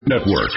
Network.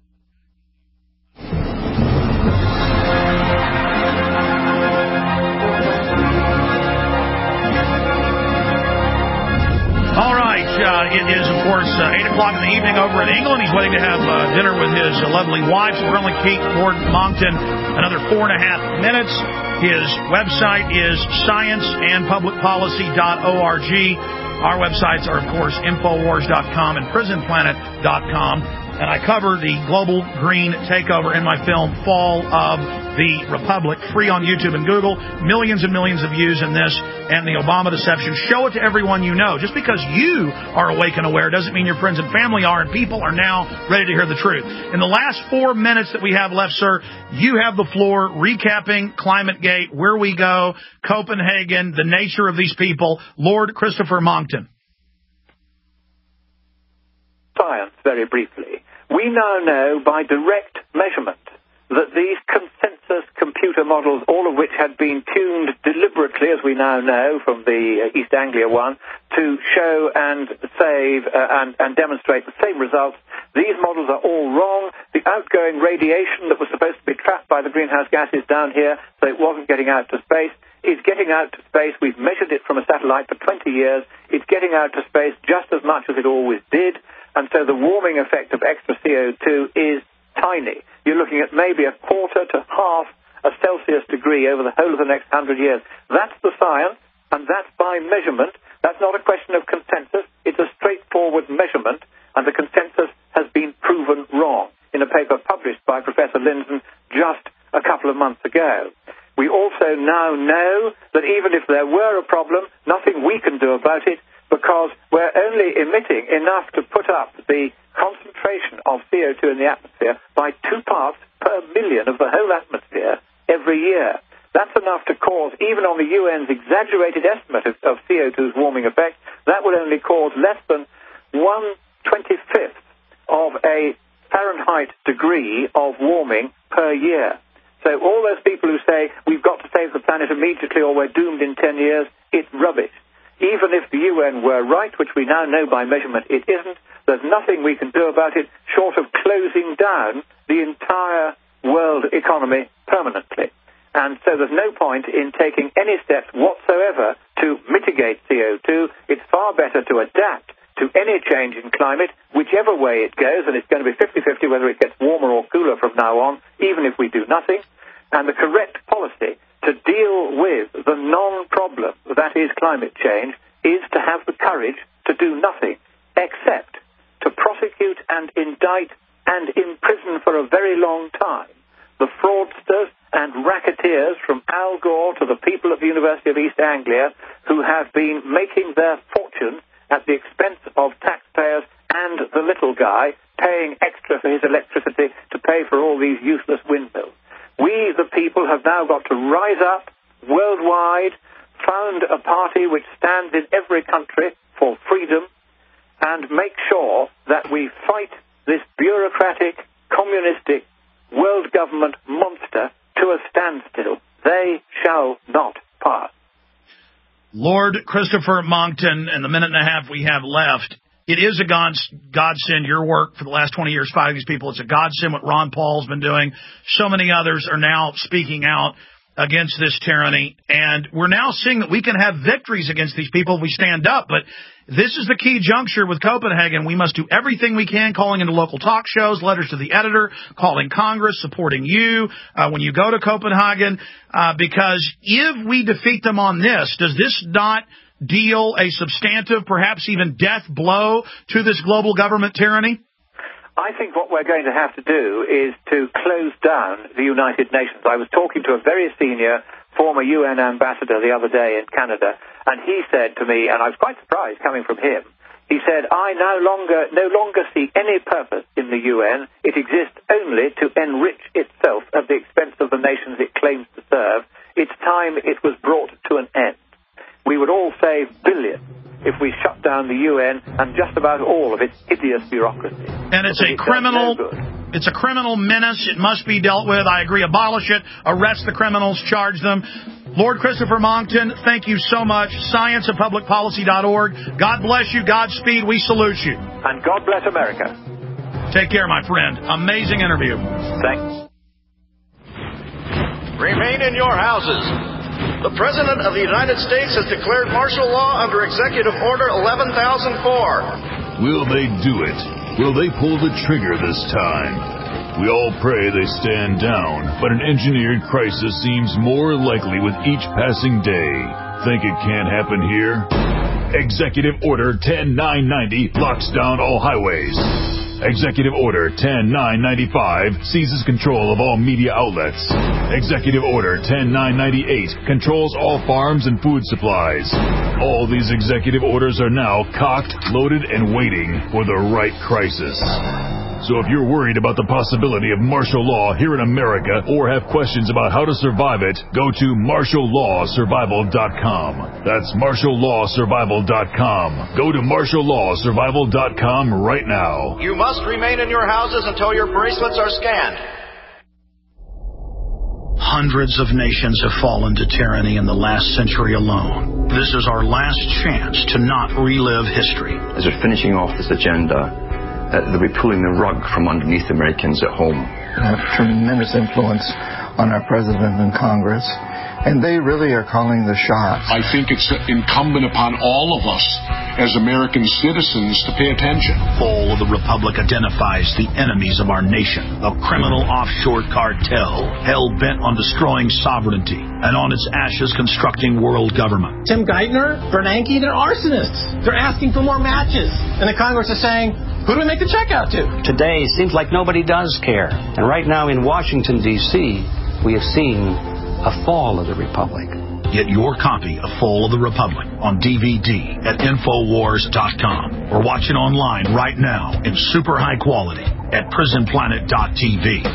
All right, it is, of course, 8 o'clock in the evening over in England. He's waiting to have dinner with his lovely wife. So we're going to keep Lord Monckton another 4.5 minutes. His website is scienceandpublicpolicy.org. Our websites are, of course, Infowars.com and PrisonPlanet.com. And I cover the global green takeover in my film, Fall of the Republic, free on YouTube and Google. Millions and millions of views in this and the Obama deception. Show it to everyone you know. Just because you are awake and aware doesn't mean your friends and family are, and people are now ready to hear the truth. In the last 4 minutes that we have left, sir, you have the floor recapping ClimateGate, where we go, Copenhagen, the nature of these people. Lord Christopher Monckton. Science, very briefly. We now know by direct measurement that these consensus computer models, all of which had been tuned deliberately, as we now know from the East Anglia one, to show and save and demonstrate the same results, these models are all wrong. The outgoing radiation that was supposed to be trapped by the greenhouse gases down here, so it wasn't getting out to space, is getting out to space. We've measured it from a satellite for 20 years. It's getting out to space just as much as it always did. And so the warming effect of extra CO2 is tiny. You're looking at maybe a quarter to half a Celsius degree over the whole of the next 100 years. That's the science, and that's by measurement. That's not a question of consensus. It's a straightforward measurement, and the consensus has been proven wrong in a paper published by Professor Lindzen just a couple of months ago. We also now know that even if there were a problem, nothing we can do about it, because we're only emitting enough to put up the concentration of CO2 in the atmosphere by 2 parts per million of the whole atmosphere every year. That's enough to cause, even on the UN's exaggerated estimate of CO2's warming effect, that would only cause less than 1/25th of a Fahrenheit degree of warming per year. So all those people who say we've got to save the planet immediately or we're doomed in 10 years, it's rubbish. Even if the UN were right, which we now know by measurement it isn't, there's nothing we can do about it short of closing down the entire world economy permanently. And so there's no point in taking any steps whatsoever to mitigate CO2. It's far better to adapt to any change in climate, whichever way it goes, and it's going to be 50-50 whether it gets warmer or cooler from now on, even if we do nothing. And the correct policy to deal with the non-problem that is climate change is to have the courage to do nothing except to prosecute and indict and imprison for a very long time the fraudsters and racketeers from Al Gore to the people at the University of East Anglia who have been making their fortune at the expense of taxpayers and the little guy paying extra for his electricity to pay for all these useless windmills. We, the people, have now got to rise up worldwide, found a party which stands in every country for freedom, and make sure that we fight this bureaucratic, communistic, world government monster to a standstill. They shall not pass. Lord Christopher Monckton, in the minute and a half we have left, it is a godsend, your work for the last 20 years fighting these people. It's a godsend what Ron Paul's been doing. So many others are now speaking out against this tyranny. And we're now seeing that we can have victories against these people if we stand up. But this is the key juncture with Copenhagen. We must do everything we can, calling into local talk shows, letters to the editor, calling Congress, supporting you when you go to Copenhagen. Because if we defeat them on this, does this not deal a substantive, perhaps even death blow to this global government tyranny? I think what we're going to have to do is to close down the United Nations. I was talking to a very senior former UN ambassador the other day in Canada, and he said to me, and I was quite surprised coming from him, he said, I no longer see any purpose in the UN. It exists only to enrich itself at the expense of the nations it claims to serve. It's time it was brought to an end. We would all save billions if we shut down the UN and just about all of its hideous bureaucracy. And it's a criminal, it's a criminal menace. It must be dealt with. I agree. Abolish it. Arrest the criminals. Charge them. Lord Christopher Monckton, thank you so much. Scienceandpublicpolicy.org. God bless you. Godspeed. We salute you. And God bless America. Take care, my friend. Amazing interview. Thanks. Remain in your houses. The President of the United States has declared martial law under Executive Order 11,004. Will they do it? Will they pull the trigger this time? We all pray they stand down, but an engineered crisis seems more likely with each passing day. Think it can't happen here? Executive Order 10990 locks down all highways. Executive Order 10995 seizes control of all media outlets. Executive Order 10998 controls all farms and food supplies. All these executive orders are now cocked, loaded, and waiting for the right crisis. So if you're worried about the possibility of martial law here in America or have questions about how to survive it, go to martiallawsurvival.com. That's martiallawsurvival.com. Go to martiallawsurvival.com right now. You must remain in your houses until your bracelets are scanned. Hundreds of nations have fallen to tyranny in the last century alone. This is our last chance to not relive history. As we're finishing off this agenda, they'll be pulling the rug from underneath Americans at home. Have tremendous influence on our president and Congress, and they really are calling the shots. I think it's incumbent upon all of us as American citizens to pay attention. Fall of the Republic identifies the enemies of our nation, a criminal offshore cartel hell-bent on destroying sovereignty and on its ashes constructing world government. Tim Geithner, Bernanke, they're arsonists. They're asking for more matches. And the Congress is saying, who do we make the check out to? Today, it seems like nobody does care. And right now in Washington, D.C., we have seen a fall of the Republic. Get your copy of Fall of the Republic on DVD at Infowars.com or watch it online right now in super high quality at PrisonPlanet.tv.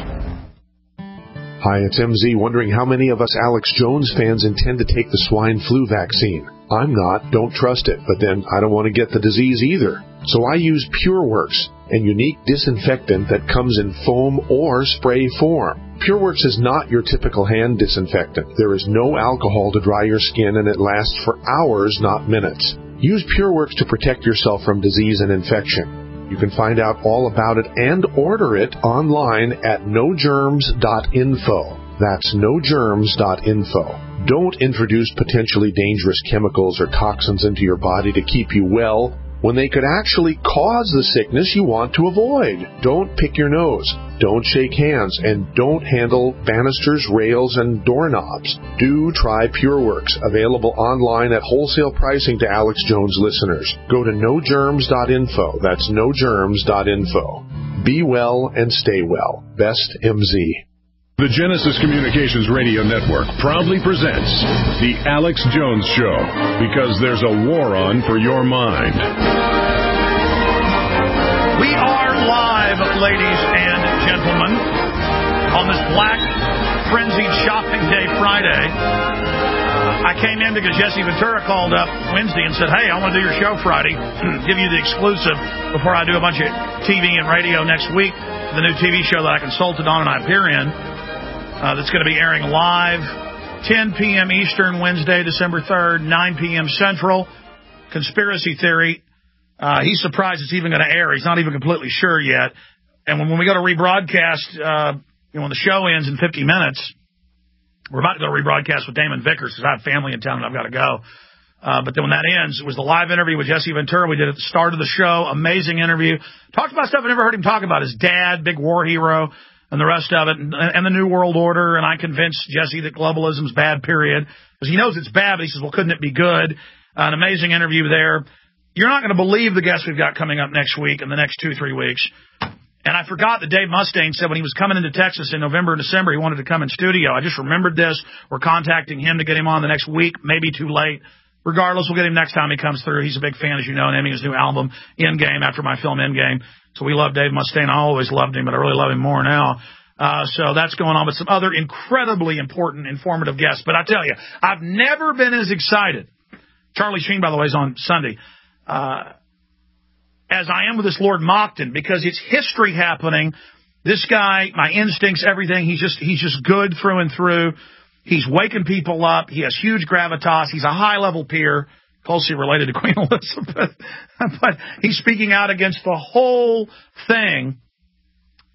Hi, it's MZ, wondering how many of us Alex Jones fans intend to take the swine flu vaccine. I'm not, don't trust it, but then I don't want to get the disease either. So I use PureWorks, a unique disinfectant that comes in foam or spray form. PureWorks is not your typical hand disinfectant. There is no alcohol to dry your skin, and it lasts for hours, not minutes. Use PureWorks to protect yourself from disease and infection. You can find out all about it and order it online at nogerms.info. That's nogerms.info. Don't introduce potentially dangerous chemicals or toxins into your body to keep you well when they could actually cause the sickness you want to avoid. Don't pick your nose. Don't shake hands. And don't handle banisters, rails, and doorknobs. Do try PureWorks, available online at wholesale pricing to Alex Jones listeners. Go to nogerms.info. That's nogerms.info. Be well and stay well. Best MZ. The Genesis Communications Radio Network proudly presents The Alex Jones Show, because there's a war on for your mind. We are live, ladies and gentlemen, on this Black Frenzied Shopping Day Friday. I came in because Jesse Ventura called up Wednesday and said, hey, I want to do your show Friday, give you the exclusive before I do a bunch of TV and radio next week, the new TV show that I consulted on and I appear in. That's going to be airing live 10 p.m. Eastern, Wednesday, December 3rd, 9 p.m. Central. Conspiracy Theory. He's surprised it's even going to air. He's not even completely sure yet. And when we go to rebroadcast, when the show ends in 50 minutes, we're about to go to rebroadcast with Damon Vickers because I have family in town and I've got to go. But then when that ends, it was the live interview with Jesse Ventura we did at the start of the show. Amazing interview. Talked about stuff I never heard him talk about. His dad, big war hero, and the rest of it, and the New World Order, and I convinced Jesse that globalism's bad, period. Because he knows it's bad, but he says, well, couldn't it be good? An amazing interview there. You're not going to believe the guests we've got coming up next week and the next 2-3 weeks. And I forgot that Dave Mustaine said when he was coming into Texas in November and December, he wanted to come in studio. I just remembered this. We're contacting him to get him on the next week, maybe too late. Regardless, we'll get him next time he comes through. He's a big fan, as you know, naming his new album, Endgame, after my film Endgame. So we love Dave Mustaine. I always loved him, but I really love him more now. So that's going on with some other incredibly important, informative guests. But I tell you, I've never been as excited. Charlie Sheen, by the way, is on Sunday. As I am with this Lord Mockton, because it's history happening. This guy, my instincts, everything, he's just good through and through. He's waking people up. He has huge gravitas. He's a high-level peer, closely related to Queen Elizabeth. But he's speaking out against the whole thing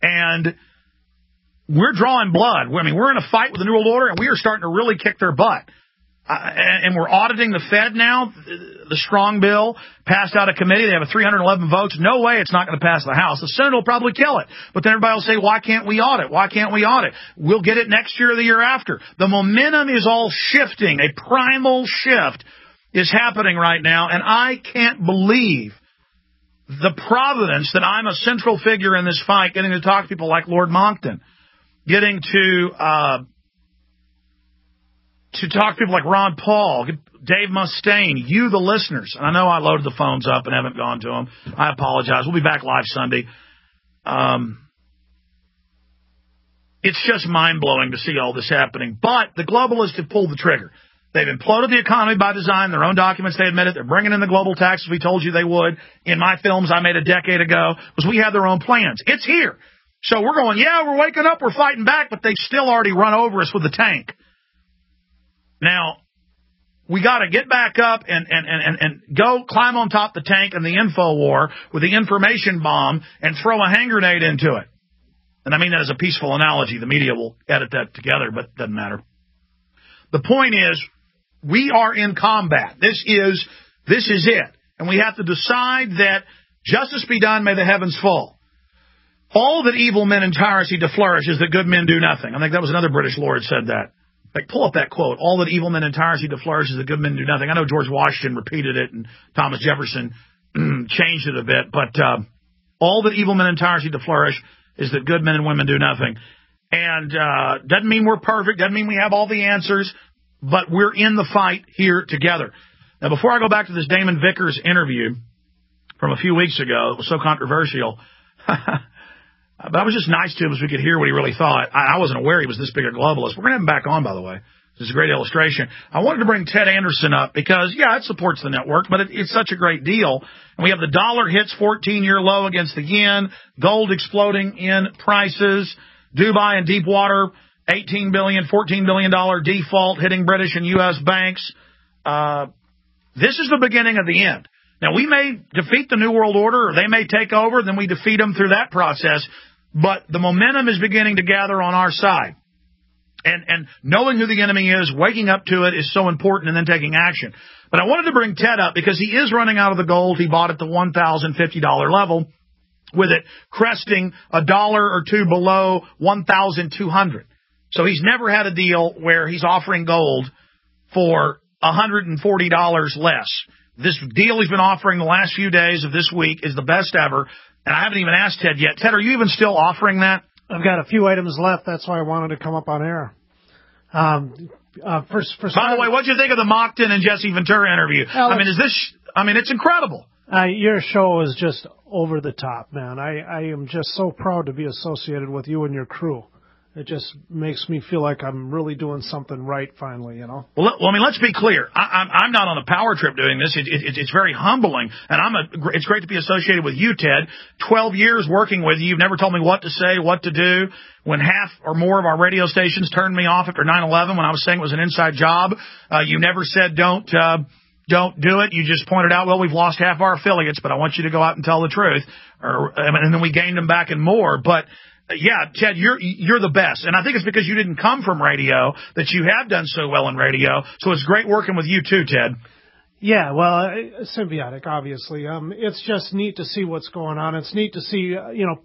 And we're drawing blood. I mean, we're in a fight with the New World Order, and we are starting to really kick their butt. And we're auditing the Fed now. The Strong bill passed out of committee. They have 311 votes. No way it's not going to pass the House. The Senate will probably kill it. But then everybody will say, why can't we audit? Why can't we audit? We'll get it next year or the year after. The momentum is all shifting. A primal shift is happening right now, and I can't believe the providence that I'm a central figure in this fight, getting to talk to people like Lord Monckton, getting to talk to people like Ron Paul, Dave Mustaine, you, the listeners. And I know I loaded the phones up and haven't gone to them. I apologize. We'll be back live Sunday. It's just mind-blowing to see all this happening. But the globalists have pulled the trigger. They've imploded the economy by design. Their own documents, they admit it. They're bringing in the global taxes we told you they would. In my films I made a decade ago, was we had their own plans. It's here. So we're going, yeah, we're waking up, we're fighting back, but they've still already run over us with the tank. Now, we got to get back up and go climb on top of the tank in the info war with the information bomb and throw a hand grenade into it. And I mean that as a peaceful analogy. The media will edit that together, but it doesn't matter. The point is, we are in combat. This is it. And we have to decide that justice be done, may the heavens fall. All that evil men and tyranny do flourish is that good men do nothing. I think that was another British lord said that. Like, pull up that quote. All that evil men and tyranny do flourish is that good men do nothing. I know George Washington repeated it and Thomas Jefferson changed it a bit, but all that evil men and tyranny do flourish is that good men and women do nothing. And doesn't mean we're perfect, doesn't mean we have all the answers, but we're in the fight here together. Now, before I go back to this Damon Vickers interview from a few weeks ago, it was so controversial, but I was just nice to him so we could hear what he really thought. I wasn't aware he was this big a globalist. We're going to have him back on, by the way. This is a great illustration. I wanted to bring Ted Anderson up because, yeah, it supports the network, but it's such a great deal. And we have the dollar hits 14-year low against the yen, gold exploding in prices, Dubai and Deepwater, $18 billion, $14 billion default hitting British and U.S. banks. This is the beginning of the end. Now, we may defeat the New World Order, or they may take over, then we defeat them through that process, but the momentum is beginning to gather on our side. And knowing who the enemy is, waking up to it is so important, and then taking action. But I wanted to bring Ted up because he is running out of the gold he bought at the $1,050 level, with it cresting $1 or $2 below $1,200. So he's never had a deal where he's offering gold for $140 less. This deal he's been offering the last few days of this week is the best ever, and I haven't even asked Ted yet. Ted, are you even still offering that? I've got a few items left. That's why I wanted to come up on air. By the way, what did you think of the Monckton and Jesse Ventura interview? Alex, It's incredible. Your show is just over the top, man. I am just so proud to be associated with you and your crew. It just makes me feel like I'm really doing something right finally, you know? Well, I mean, let's be clear. I'm not on a power trip doing this. It's very humbling, and it's great to be associated with you, Ted. 12 years working with you. You've never told me what to say, what to do. When half or more of our radio stations turned me off after 9/11 when I was saying it was an inside job, you never said don't do it. You just pointed out, well, we've lost half our affiliates, but I want you to go out and tell the truth. And then we gained them back and more. But yeah, Ted, you're the best. And I think it's because you didn't come from radio that you have done so well in radio. So it's great working with you too, Ted. Yeah, well, symbiotic, obviously. It's just neat to see what's going on. It's neat to see,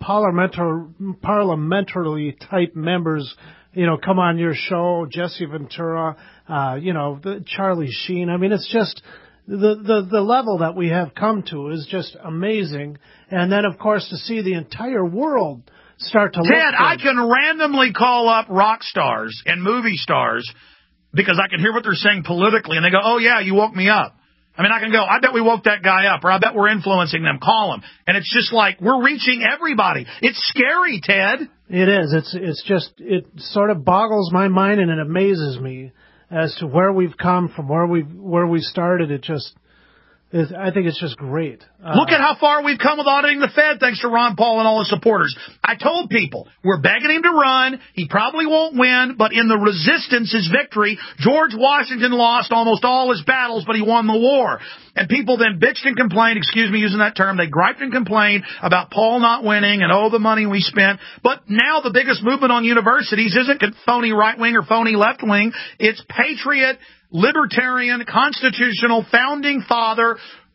parliamentary type members, come on your show, Jesse Ventura, the Charlie Sheen. I mean, it's just the level that we have come to is just amazing. And then, of course, to see the entire world start to look Ted, I can randomly call up rock stars and movie stars because I can hear what they're saying politically, and they go, oh, yeah, you woke me up. I mean, I can go, I bet we woke that guy up, or I bet we're influencing them. Call him. And it's just like we're reaching everybody. It's scary, Ted. It is. It's just, it sort of boggles my mind, and it amazes me as to where we've come from, where we started. It just, I think it's just great. Look at how far we've come with auditing the Fed, thanks to Ron Paul and all his supporters. I told people, we're begging him to run. He probably won't win, but in the resistance is victory. George Washington lost almost all his battles, but he won the war. And people then bitched and complained, excuse me using that term, they griped and complained about Paul not winning and, the money we spent. But now the biggest movement on universities isn't phony right wing or phony left wing. It's patriot, libertarian, constitutional, founding father.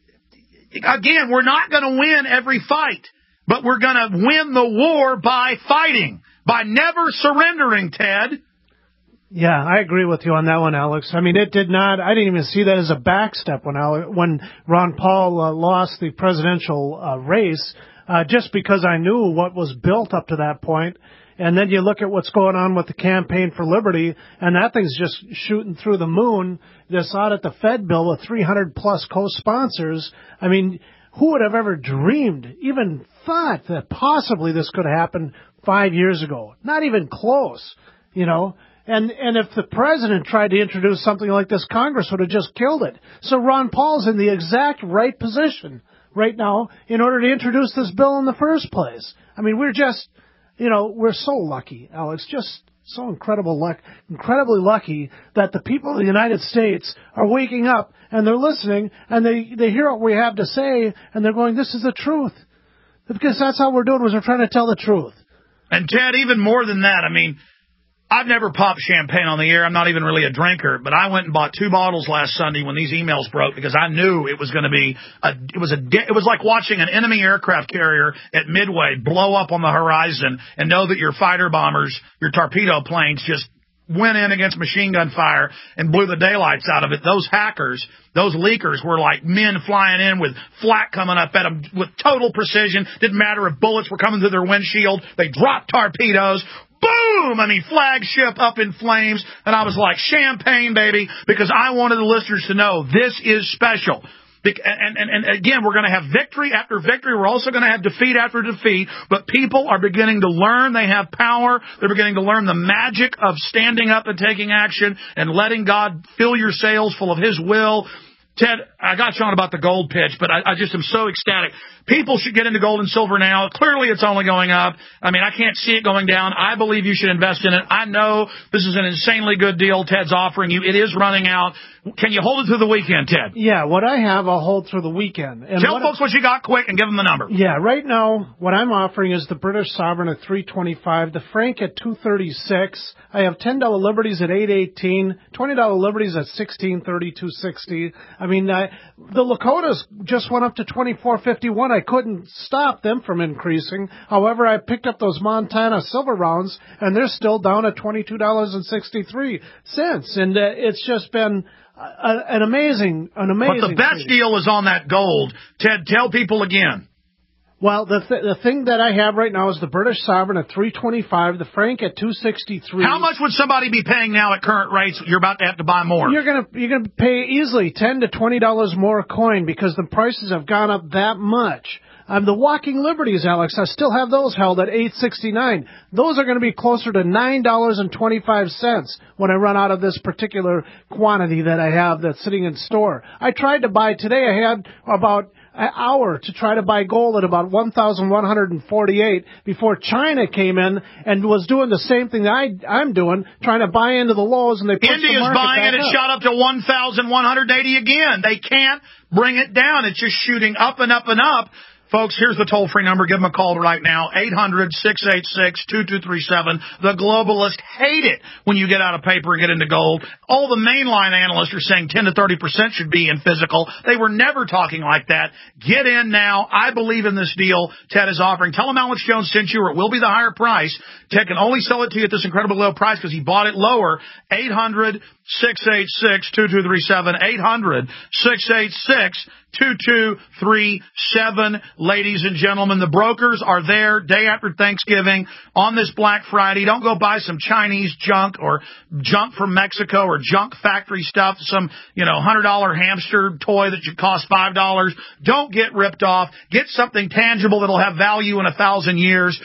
Again, we're not going to win every fight, but we're going to win the war by fighting, by never surrendering, Ted. Yeah, I agree with you on that one, Alex. I mean, I didn't even see that as a backstep when Ron Paul lost the presidential race, just because I knew what was built up to that point. And then you look at what's going on with the Campaign for Liberty, and that thing's just shooting through the moon. This audit the Fed bill with 300-plus co-sponsors. I mean, who would have ever dreamed, even thought that possibly this could happen 5 years ago? Not even close, And if the president tried to introduce something like this, Congress would have just killed it. So Ron Paul's in the exact right position right now in order to introduce this bill in the first place. I mean, we're just... we're so lucky, Alex, just so incredibly lucky that the people of the United States are waking up and they're listening and they hear what we have to say and they're going, this is the truth. Because that's all we're doing, is we're trying to tell the truth. And Ted, even more than that, I mean, I've never popped champagne on the air. I'm not even really a drinker, but I went and bought 2 bottles last Sunday when these emails broke because I knew it was going to be it was like watching an enemy aircraft carrier at Midway blow up on the horizon and know that your fighter bombers, your torpedo planes just went in against machine gun fire and blew the daylights out of it. Those hackers, those leakers were like men flying in with flak coming up at them with total precision. Didn't matter if bullets were coming through their windshield. They dropped torpedoes. Boom! I mean, flagship up in flames. And I was like, champagne, baby, because I wanted the listeners to know this is special. And again, we're going to have victory after victory. We're also going to have defeat after defeat. But people are beginning to learn they have power. They're beginning to learn the magic of standing up and taking action and letting God fill your sails full of His will. Ted, I got you on about the gold pitch, but I just am so ecstatic. People should get into gold and silver now. Clearly, it's only going up. I mean, I can't see it going down. I believe you should invest in it. I know this is an insanely good deal Ted's offering you. It is running out. Can you hold it through the weekend, Ted? Yeah, what I have, I'll hold through the weekend. And tell folks what you got quick and give them the number. Yeah, right now, what I'm offering is the British Sovereign at $325, the Franc at $236. I have $10 Liberties at $818, $20 Liberties at $1630, $260. I mean, the Lakotas just went up to $24.51. I couldn't stop them from increasing. However, I picked up those Montana silver rounds, and they're still down at $22.63. And it's just been an amazing. But the best deal is on that gold. Ted, tell people again. Well, the thing that I have right now is the British Sovereign at $325, the Franc at $263. How much would somebody be paying now at current rates? You're about to have to buy more. You're gonna pay easily $10 to $20 more a coin because the prices have gone up that much. The Walking Liberties, Alex, I still have those held at $8.69. Those are going to be closer to $9.25 when I run out of this particular quantity that I have that's sitting in store. I tried to buy today. I had about an hour to try to buy gold at about 1,148 before China came in and was doing the same thing that I'm doing, trying to buy into the lows, and they pushed India's the market buying it. It shot up to 1,180 again. They can't bring it down. It's just shooting up and up and up. Folks, here's the toll-free number. Give them a call right now, 800-686-2237. The globalists hate it when you get out of paper and get into gold. All the mainline analysts are saying 10 to 30% should be in physical. They were never talking like that. Get in now. I believe in this deal Ted is offering. Tell them Alex Jones sent you, or it will be the higher price. Ted can only sell it to you at this incredibly low price because he bought it lower. 800-686-2237. 800-686-2237. Ladies and gentlemen, the brokers are there day after Thanksgiving on this Black Friday. Don't go buy some Chinese junk or junk from Mexico or junk factory stuff, some, $100 hamster toy that should cost $5. Don't get ripped off. Get something tangible that'll have value in 1,000 years.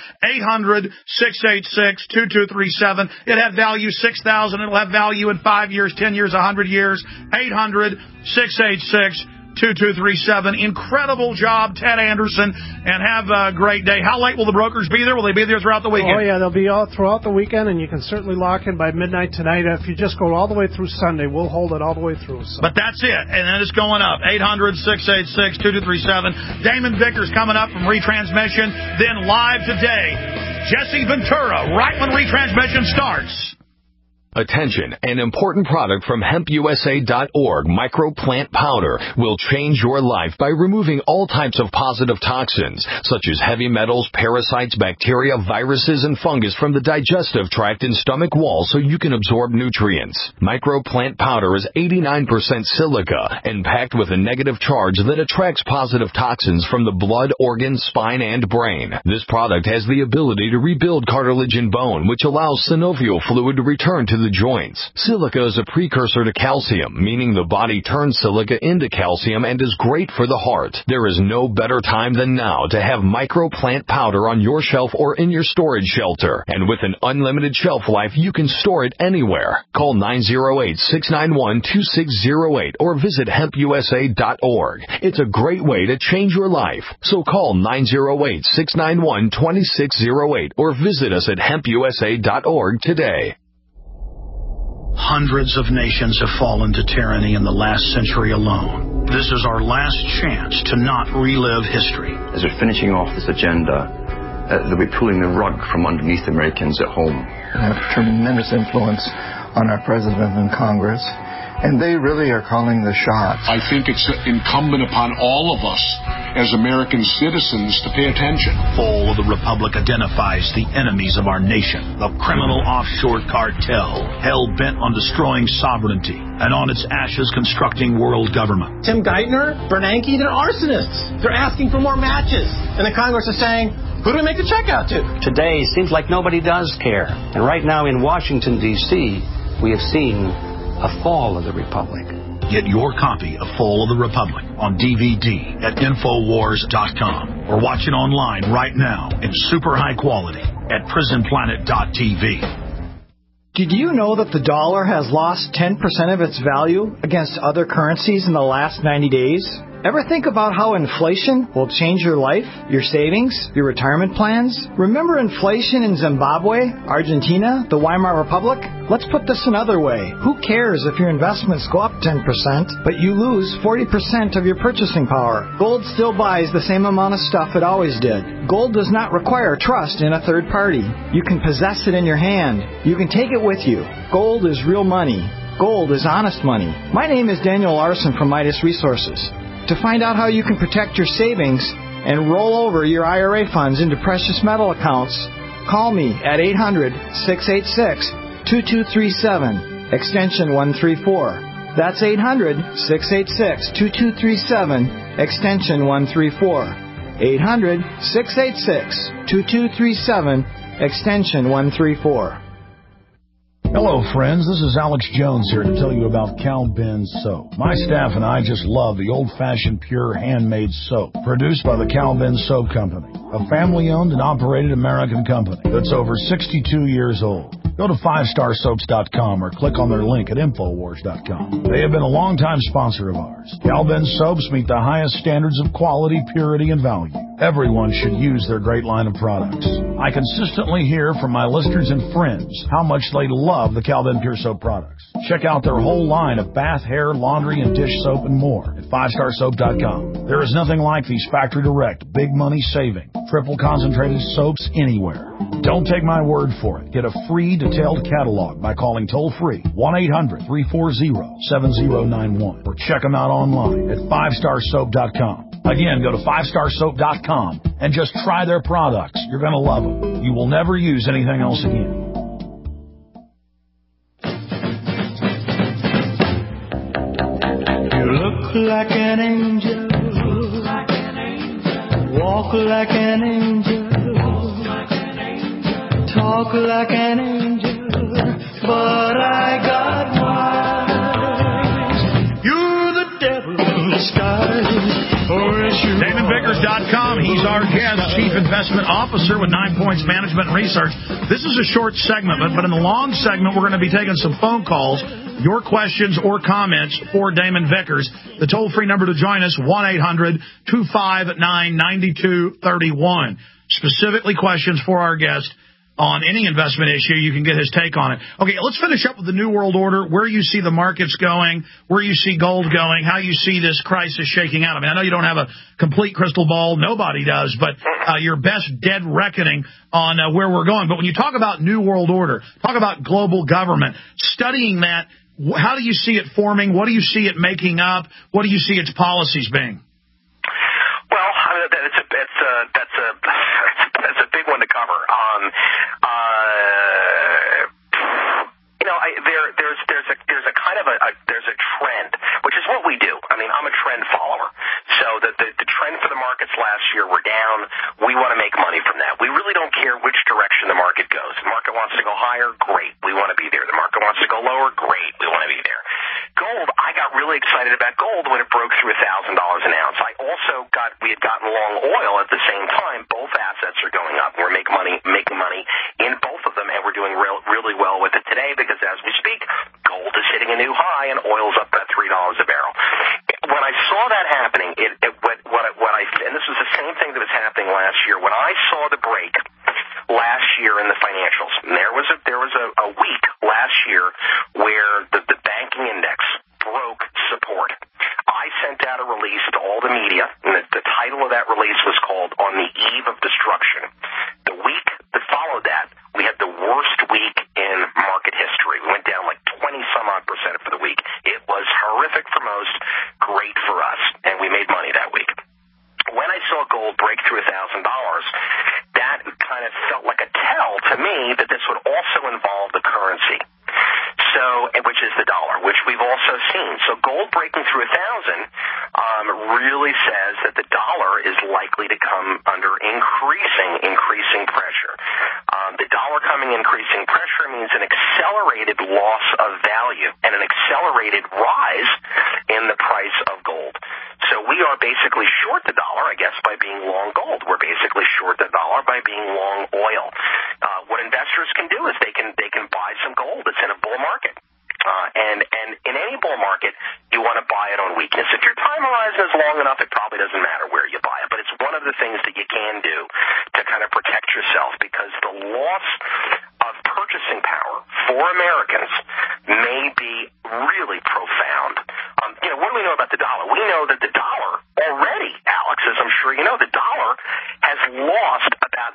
800-686-2237. It had value 6,000. It'll have value in 5 years, 10 years, 100 years. 800-686-2237. 2237. Incredible job, Ted Anderson, and have a great day. How late will the brokers be there? Will they be there throughout the weekend? Oh, yeah, they'll be all throughout the weekend, and you can certainly lock in by midnight tonight. If you just go all the way through Sunday, we'll hold it all the way through. So. But that's it, and then it's going up. 800-686-2237. Damon Vickers coming up from retransmission. Then live today, Jesse Ventura, right when retransmission starts. Attention, an important product from hempusa.org, microplant powder, will change your life by removing all types of positive toxins, such as heavy metals, parasites, bacteria, viruses, and fungus from the digestive tract and stomach wall so you can absorb nutrients. Microplant powder is 89% silica and packed with a negative charge that attracts positive toxins from the blood, organs, spine, and brain. This product has the ability to rebuild cartilage and bone, which allows synovial fluid to return to the joints. Silica is a precursor to calcium, meaning the body turns silica into calcium and is great for the heart. There is no better time than now to have microplant powder on your shelf or in your storage shelter. And with an unlimited shelf life, you can store it anywhere. Call 908-691-2608 or visit hempusa.org. It's a great way to change your life. So call 908-691-2608 or visit us at hempusa.org today. Hundreds of nations have fallen to tyranny in the last century alone. This is our last chance to not relive history. As we're finishing off this agenda, they'll be pulling the rug from underneath Americans at home. They have tremendous influence on our president and Congress, and they really are calling the shots. I think it's incumbent upon all of us as American citizens to pay attention. Fall of the Republic identifies the enemies of our nation, the criminal offshore cartel, hell-bent on destroying sovereignty, and on its ashes constructing world government. Tim Geithner, Bernanke, they're arsonists. They're asking for more matches. And the Congress is saying, who do we make the check out to? Today seems like nobody does care. And right now in Washington, D.C., we have seen a fall of the Republic. Get your copy of Fall of the Republic on DVD at Infowars.com or watch it online right now in super high quality at PrisonPlanet.tv. Did you know that the dollar has lost 10% of its value against other currencies in the last 90 days? Ever think about how inflation will change your life, your savings, your retirement plans? Remember inflation in Zimbabwe, Argentina, the Weimar Republic? Let's put this another way. Who cares if your investments go up 10%, but you lose 40% of your purchasing power? Gold still buys the same amount of stuff it always did. Gold does not require trust in a third party. You can possess it in your hand. You can take it with you. Gold is real money. Gold is honest money. My name is Daniel Larson from Midas Resources. To find out how you can protect your savings and roll over your IRA funds into precious metal accounts, call me at 800-686-2237, extension 134. That's 800-686-2237, extension 134. 800-686-2237, extension 134. Hello, friends. This is Alex Jones here to tell you about Cal Ben Soap. My staff and I just love the old-fashioned, pure, handmade soap produced by the Cal Ben Soap Company, a family-owned and operated American company that's over 62 years old. Go to 5starsoaps.com or click on their link at Infowars.com. They have been a long-time sponsor of ours. Cal Ben Soaps meet the highest standards of quality, purity, and value. Everyone should use their great line of products. I consistently hear from my listeners and friends how much they love the Cal Ben Pure Soap products. Check out their whole line of bath, hair, laundry, and dish soap and more at 5starsoap.com. There is nothing like these factory direct, big money saving, triple concentrated soaps anywhere. Don't take my word for it. Get a free detailed catalog by calling toll-free 1-800-340-7091 or check them out online at 5starsoap.com. Again, go to 5starsoap.com and just try their products. You're going to love them. You will never use anything else again. You look like an angel, walk like an angel, talk like an angel, but I got wise. You're the devil in disguise. DamonVickers.com. He's our guest, Chief Investment Officer with 9 Points Management and Research. This is a short segment, but in the long segment, we're going to be taking some phone calls. your questions or comments for Damon Vickers. The toll-free number to join us, 1-800-259-9231. Specifically questions for our guest on any investment issue. You can get his take on it. Okay, let's finish up with the New World Order, where you see the markets going, where you see gold going, how you see this crisis shaking out. I mean, I know you don't have a complete crystal ball. Nobody does, but your best dead reckoning on where we're going. But when you talk about New World Order, talk about global government, studying that, how do you see it forming? What do you see it making up? What do you see its policies being? Well, I mean, that's a big one to cover. There's a kind of there's a trend, which is what we do. I mean, I'm a trend follower. So the trend for the markets last year were down. We want to make money from that. We really don't care which direction the market goes. The market wants to go higher, great. We want to be there. The market wants to go lower, great. We want to be there. Gold, I got really excited about gold when it broke through $1,000 an ounce. We had gotten long oil at the same time. Both assets are going up. We're making money in both of them, and we're doing really well with it today because as we speak, gold is hitting a new high and oil's up at $3 a barrel. When I saw that happening, and this was the same thing that was happening last year. When I saw the break last year in the financials, and there was a week last year where the banking index broke support. I sent out a release to all the media, and the title of that release was called On the Eve of Destruction. The week that followed that, we had the worst week in market history. We went down like 20-some-odd% for the week. It was horrific for most, great for us, and we made money that week. When I saw gold break through $1,000, that kind of felt like a tell to me that this would also involve the currency. Which is the dollar, which we've also seen. So gold breaking through 1,000 really says that the dollar is likely to come under increasing pressure. The dollar coming increasing pressure means an accelerated loss of value and an accelerated rise in the price of gold. So we are basically short the dollar, I guess, by being long gold. We're basically short the dollar by being long oil. What investors can do is they can buy some gold. It's in a bull market. And in any bull market, you want to buy it on weakness. If your time horizon is long enough, it probably doesn't matter where you buy it. But it's one of the things that you can do to kind of protect yourself because the loss of purchasing power for Americans may be really profound. What do we know about the dollar? We know that the dollar already, Alex, as I'm sure you know, the dollar has lost about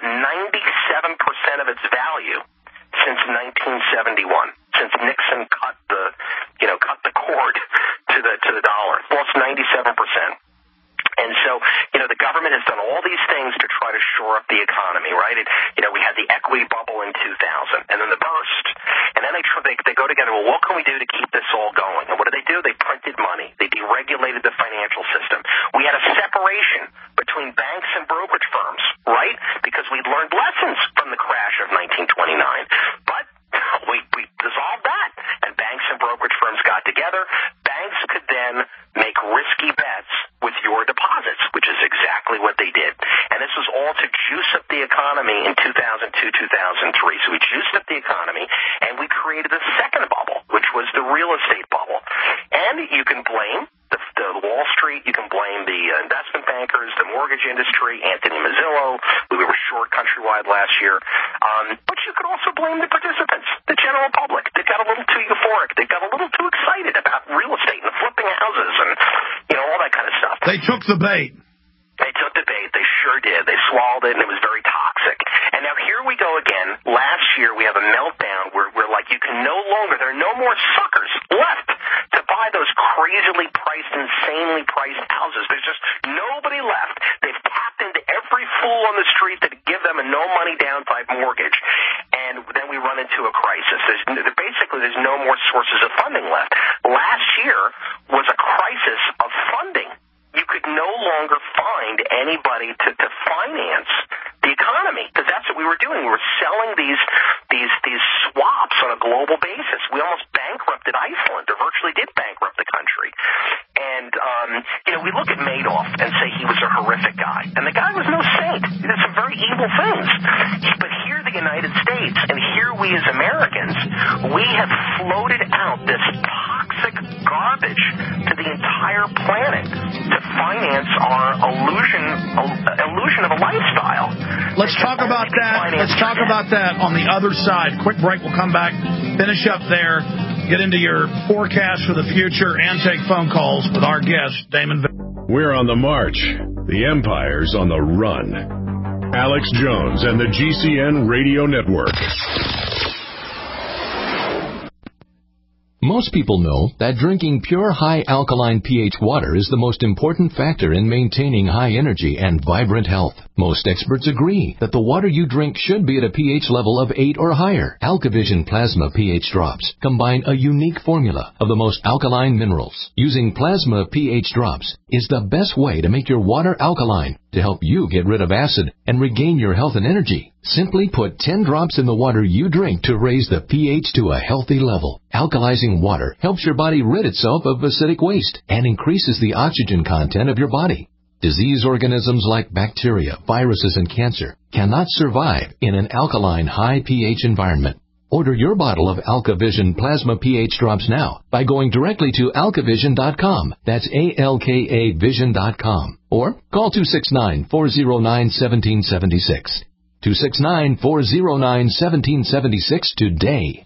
97% of its value since 1971, since Nixon cut the cord to the dollar. It's lost 97%. And so, the government has done all these things to try to shore up the economy, right? We had the equity bubble in 2000, and then the burst, and then they go together. Well, what can we do to keep this all going? And what did they do? They printed money. They deregulated the financial system. We had a separation between banks and brokerage firms, right? Because we'd learned lessons from the crash of 1929. But we dissolved that, and banks and brokerage firms got together. Banks could then make risky bets with your deposits, which is exactly what they did. And this was all to juice up the economy in 2002, 2003. So we juiced up the economy, and we created a second bubble, which was the real estate bubble. And you can blame the Wall Street, you can blame the investment bankers, the mortgage industry, Anthony Mazzillo. We were short countrywide last year. But you could also blame the participants, the general public. They got a little too euphoric. They got a little too excited about real estate and flipping houses and, all that kind of stuff. They took the bait. They took the bait. They sure did. They swallowed it, and it was very toxic. And now here we go again. Last year we have a meltdown where you can no longer, there are no more suckers left to buy those crazily priced, insanely priced houses. There's just nobody left. They've tapped into every fool on the street that give them a no money down type mortgage. And then we run into a crisis. There's no more sources of funding left. Last year was a crisis of funding. You could no longer find anybody to finance the economy because that's what we were doing. We were selling these swaps on a global basis. We almost bankrupted Iceland, or virtually did bankrupt the country. And we look at Madoff and say he was a horrific guy, and the guy was no saint. He did some very evil things. But here, the United States. And here we as Americans, we have floated out this toxic garbage to the entire planet to finance our illusion of a lifestyle. Let's talk about that. Let's talk about that on the other side. Quick break. We'll come back, finish up there, get into your forecast for the future, and take phone calls with our guest, Damon Vickers. We're on the march. The Empire's on the run. Alex Jones and the GCN Radio Network. Most people know that drinking pure high alkaline pH water is the most important factor in maintaining high energy and vibrant health. Most experts agree that the water you drink should be at a pH level of 8 or higher. AlkaVision Plasma pH drops combine a unique formula of the most alkaline minerals. Using plasma pH drops is the best way to make your water alkaline to help you get rid of acid and regain your health and energy. Simply put 10 drops in the water you drink to raise the pH to a healthy level. Alkalizing water helps your body rid itself of acidic waste and increases the oxygen content of your body. Disease organisms like bacteria, viruses, and cancer cannot survive in an alkaline high pH environment. Order your bottle of AlkaVision Plasma pH drops now by going directly to alkavision.com. That's ALKA Vision.com. Or call 269-409-1776. 269-409-1776 today.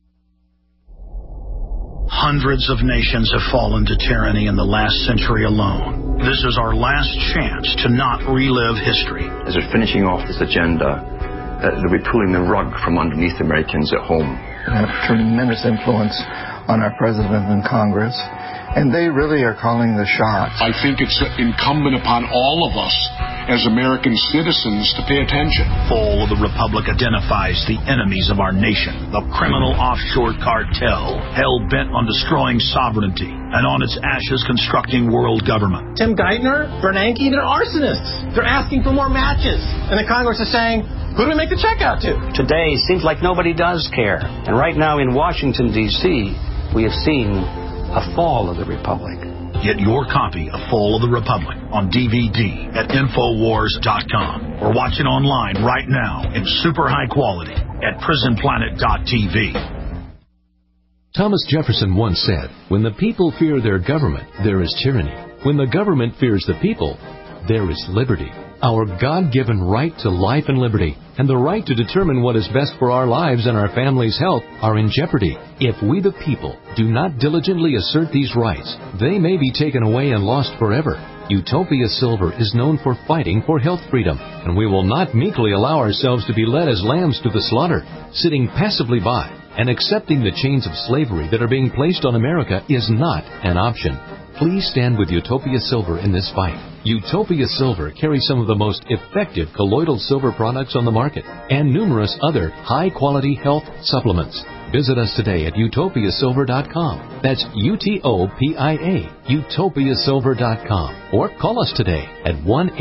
Hundreds of nations have fallen to tyranny in the last century alone. This is our last chance to not relive history. As they're finishing off this agenda, they'll be pulling the rug from underneath Americans at home. Have tremendous influence on our president and Congress, and they really are calling the shots. I think it's incumbent upon all of us as American citizens to pay attention. Fall of the Republic identifies the enemies of our nation, the criminal offshore cartel, hell-bent on destroying sovereignty, and on its ashes constructing world government. Tim Geithner, Bernanke, they're arsonists. They're asking for more matches. And the Congress is saying, who do we make the check out to? Today seems like nobody does care. And right now in Washington, D.C., we have seen a fall of the Republic. Get your copy of Fall of the Republic on DVD at Infowars.com or watch it online right now in super high quality at PrisonPlanet.tv. Thomas Jefferson once said, "When the people fear their government, there is tyranny. When the government fears the people, there is liberty." Our God-given right to life and liberty and the right to determine what is best for our lives and our families' health are in jeopardy. If we the people do not diligently assert these rights, they may be taken away and lost forever. Utopia Silver is known for fighting for health freedom, and we will not meekly allow ourselves to be led as lambs to the slaughter. Sitting passively by and accepting the chains of slavery that are being placed on America is not an option. Please stand with Utopia Silver in this fight. Utopia Silver carries some of the most effective colloidal silver products on the market and numerous other high-quality health supplements. Visit us today at utopiasilver.com. That's UTOPIA, utopiasilver.com. Or call us today at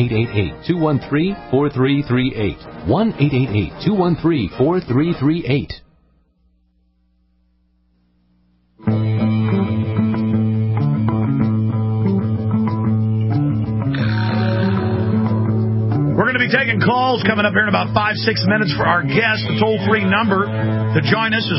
1-888-213-4338. 1-888-213-4338. We're going to be taking calls coming up here in about 5-6 minutes for our guest. The toll-free number to join us is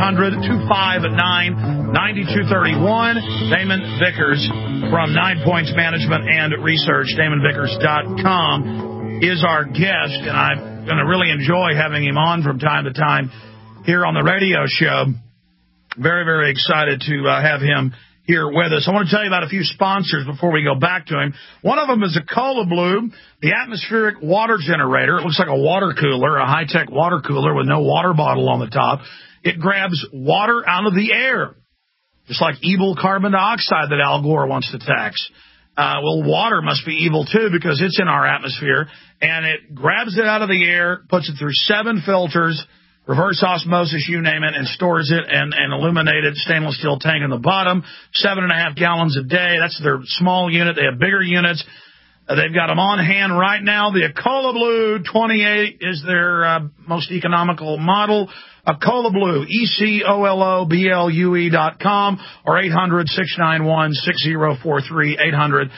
1-800-259-9231. Damon Vickers from 9 Points Management and Research, DamonVickers.com, is our guest, and I'm going to really enjoy having him on from time to time here on the radio show. Very, very excited to have him here with us. I want to tell you about a few sponsors before we go back to him. One of them is a Cola Blue, the atmospheric water generator. It looks like a water cooler, a high-tech water cooler with no water bottle on the top. It grabs water out of the air, just like evil carbon dioxide that Al Gore wants to tax. Well, water must be evil, too, because it's in our atmosphere. And it grabs it out of the air, puts it through 7 filters, reverse osmosis, you name it, and stores it in an illuminated stainless steel tank in the bottom, 7.5 gallons a day. That's their small unit. They have bigger units. They've got them on hand right now. The Cola Blue 28 is their most economical model. A Cola Blue, ECOLOBLUE.com or 800-691-6043,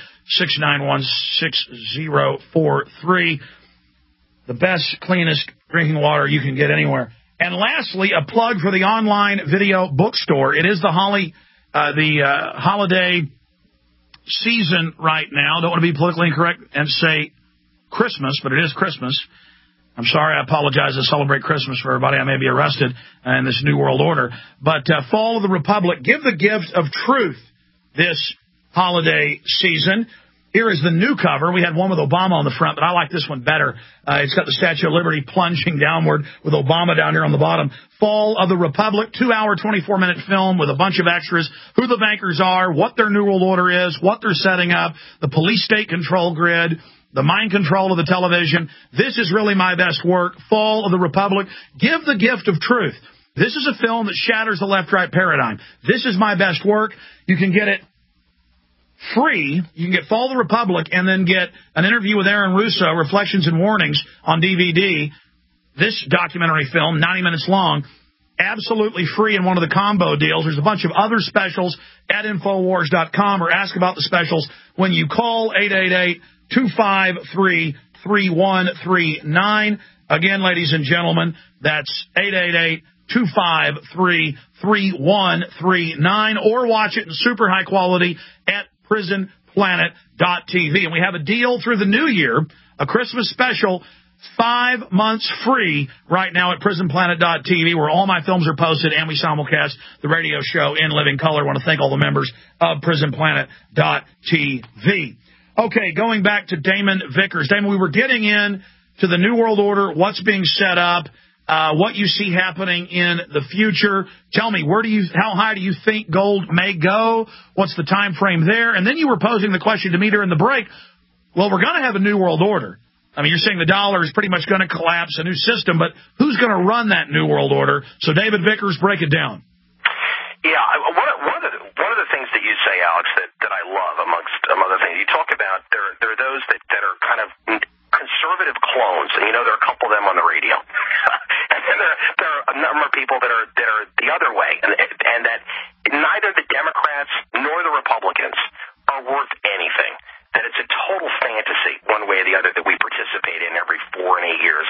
800-691-6043. The best, cleanest drinking water you can get anywhere. And lastly, a plug for the online video bookstore. It is the holiday season right now. Don't want to be politically incorrect and say Christmas, but it is Christmas. I'm sorry, I apologize to celebrate Christmas for everybody. I may be arrested in this New World Order. But Fall of the Republic, give the gift of truth this holiday season. Here is the new cover. We had one with Obama on the front, but I like this one better. It's got the Statue of Liberty plunging downward with Obama down here on the bottom. Fall of the Republic, 2-hour, 24-minute film with a bunch of extras, who the bankers are, what their New World Order is, what they're setting up, the police-state control grid, the mind control of the television. This is really my best work. Fall of the Republic. Give the gift of truth. This is a film that shatters the left-right paradigm. This is my best work. You can get it free. You can get Fall of the Republic and then get an interview with Aaron Russo, Reflections and Warnings, on DVD. This documentary film, 90 minutes long, absolutely free in one of the combo deals. There's a bunch of other specials at Infowars.com, or ask about the specials when you call 888-253-3139. Again, ladies and gentlemen, that's 888-253-3139, or watch it in super high quality at prisonplanet.tv. And we have a deal through the new year, a Christmas special, 5 months free right now at prisonplanet.tv, where all my films are posted, and we simulcast the radio show in living color. I want to thank all the members of prisonplanet.tv. Okay, going back to Damon Vickers. Damon, we were getting in to the New World Order, what's being set up, what you see happening in the future. Tell me, how high do you think gold may go? What's the time frame there? And then you were posing the question to me during the break. Well, we're going to have a New World Order. I mean, you're saying the dollar is pretty much going to collapse, a new system, but who's going to run that New World Order? So, David Vickers, break it down. Yeah, one of the things that you say, Alex, that I love, amongst other things, you talk about there are those that are kind of conservative clones, and there are a couple of them on the radio, and then there are a number of people that are the other way, and that neither the Democrats nor the Republicans are worth anything. That it's a total fantasy, one way or the other, that we participate in every 4 and 8 years.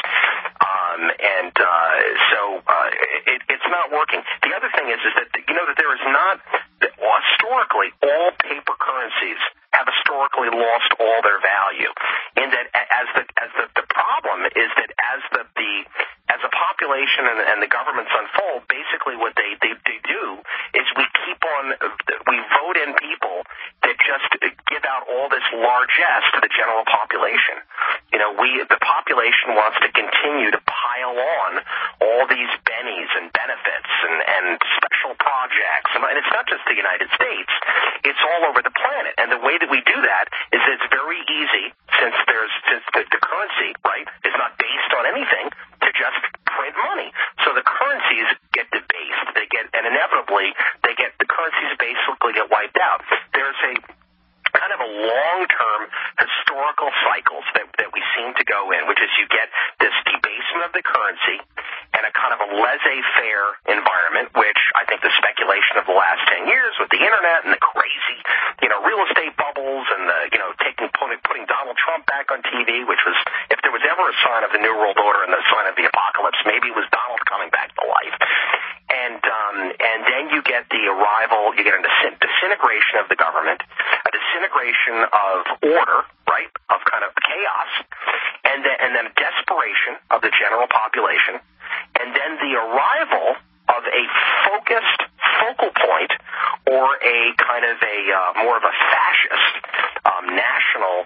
So it's not working. The other thing is that, that there is not, historically, all paper currencies have historically lost all their value. In that, the problem is that as the population and the governments unfold, basically what they do is we vote in people that just give out all this largesse to the general population. The population wants to continue to pile on all these bennies and benefits and special projects. And it's not just the United States. It's all over the planet. And the way that we do that is it's very easy, since the currency, right, is not based on anything, to just print money. So the currencies get debased. And inevitably, the currencies basically get wiped out. There's a kind of a long-term historical cycles that we seem to go in, which is you get this debasement of the currency and a kind of a laissez-faire environment, which I think the speculation of the last 10 years with the internet and the crazy, real estate bubbles and the, putting Donald Trump back on TV, which was, if there was ever a sign of the New World Order and the sign of the apocalypse, maybe it was Donald coming back to life. And then you get the arrival, you get a disintegration of the government, a disintegration of order, right, of kind of chaos, and then a desperation of the general population, and then the arrival of a focused focal point, or a kind of a more of a fascist national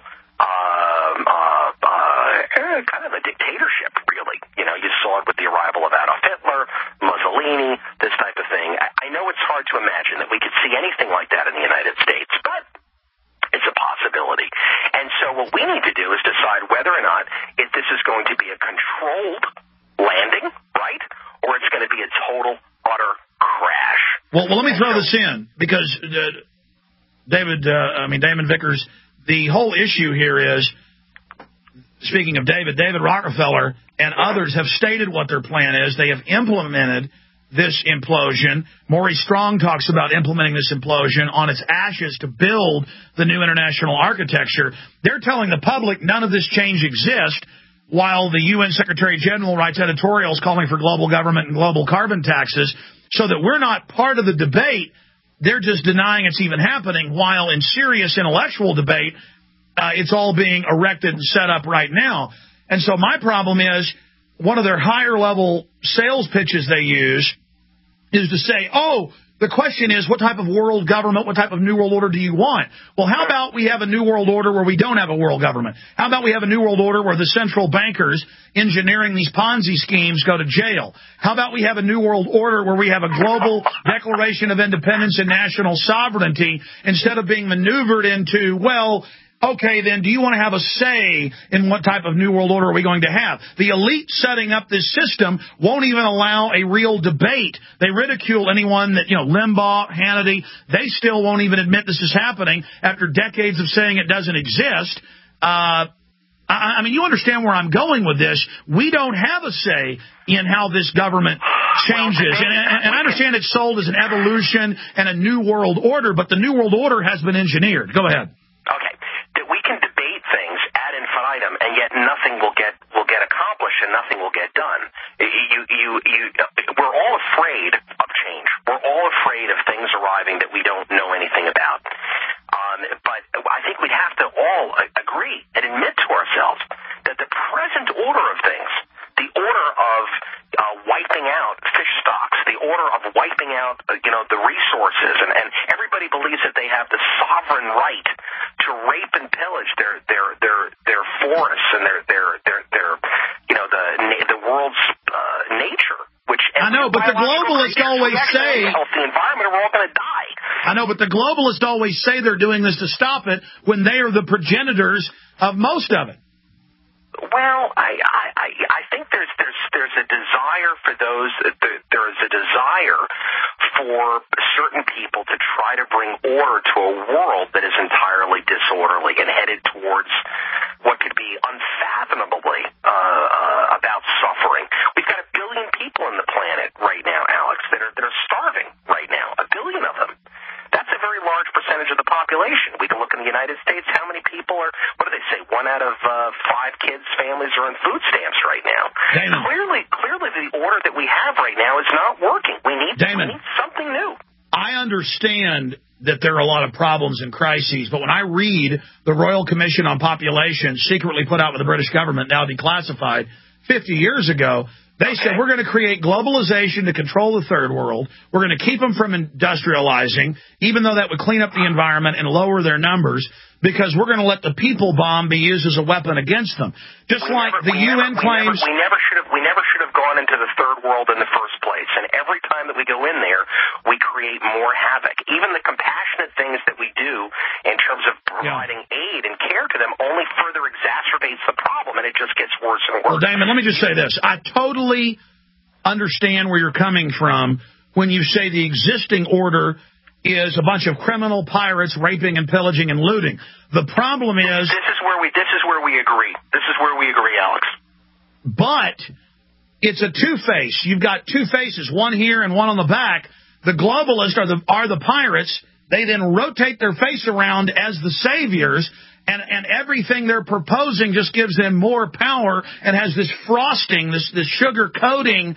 kind of a dictatorship, really. You saw it with the arrival of Adolf Hitler, Mussolini, this type of thing. I know it's hard to imagine that we could see anything like that in the United States, but it's a possibility. And so what we need to do is decide whether or not if this is going to be a controlled landing, right, or it's going to be a total, utter crash. Well, let me throw this in, because Damon Vickers, the whole issue here is, speaking of David Rockefeller and others have stated what their plan is. They have implemented this implosion. Maurice Strong talks about implementing this implosion on its ashes to build the new international architecture. They're telling the public none of this change exists. while the UN Secretary General writes editorials calling for global government and global carbon taxes, so that we're not part of the debate. They're just denying it's even happening, while in serious intellectual debate, it's all being erected and set up right now. And so my problem is, one of their higher-level sales pitches they use is to say, oh, the question is, what type of world government, what type of new world order do you want? Well, how about we have a new world order where we don't have a world government? How about we have a new world order where the central bankers engineering these Ponzi schemes go to jail? How about we have a new world order where we have a global declaration of independence and national sovereignty instead of being maneuvered into, well, okay, then do you want to have a say in what type of new world order are we going to have? The elite setting up this system won't even allow a real debate. They ridicule anyone that, Limbaugh, Hannity, they still won't even admit this is happening after decades of saying it doesn't exist. I mean, you understand where I'm going with this. We don't have a say in how this government changes. And I understand it's sold as an evolution and a new world order, but the new world order has been engineered. Go ahead. Okay. We can debate things ad infinitum, and yet nothing will get accomplished, and nothing will get done. We're all afraid of change. We're all afraid of things arriving that we don't know anything about. But I think we'd have to all agree and admit to ourselves that the present order of things, the order of wiping out fish stocks, the order of wiping out the resources, and everybody believes that they have the sovereign right to rape and pillage their forests and the world's nature. Which I know, but the globalists always say healthy environment, we're all going to die. I know, but the globalists always say they're doing this to stop it when they are the progenitors of most of it. Well, I think there's a desire for those. There is a desire for certain people to try to bring order to a world that is entirely disorderly and headed towards what could be unfathomably about suffering. We've got 1 billion people on the planet right now, Alex, that are starving right now. 1 billion of them. That's a very large percentage of the population. We can look in the United States, how many people are, what do they say, 1 out of 5 kids' families are on food stamps right now. Clearly the order that we have right now is not working. We need something new. I understand that there are a lot of problems and crises, but when I read the Royal Commission on Population, secretly put out by the British government, now declassified, 50 years ago, they said, we're going to create globalization to control the third world. We're going to keep them from industrializing, even though that would clean up the environment and lower their numbers, because we're going to let the people bomb be used as a weapon against them. The UN claims... We never should have gone into the third world in the first place. And every time that we go in there, we create more havoc. Even the compassionate things that we do in terms of providing aid and care to them only further exacerbates the problem, and it just gets worse and worse. Well, Damon, let me just say this. I totally understand where you're coming from when you say the existing order is a bunch of criminal pirates raping and pillaging and looting. The problem is... This is where we agree. This is where we agree, Alex. But it's a two-face. You've got two faces, one here and one on the back. The globalists are the pirates. They then rotate their face around as the saviors, and everything they're proposing just gives them more power and has this frosting, this sugar coating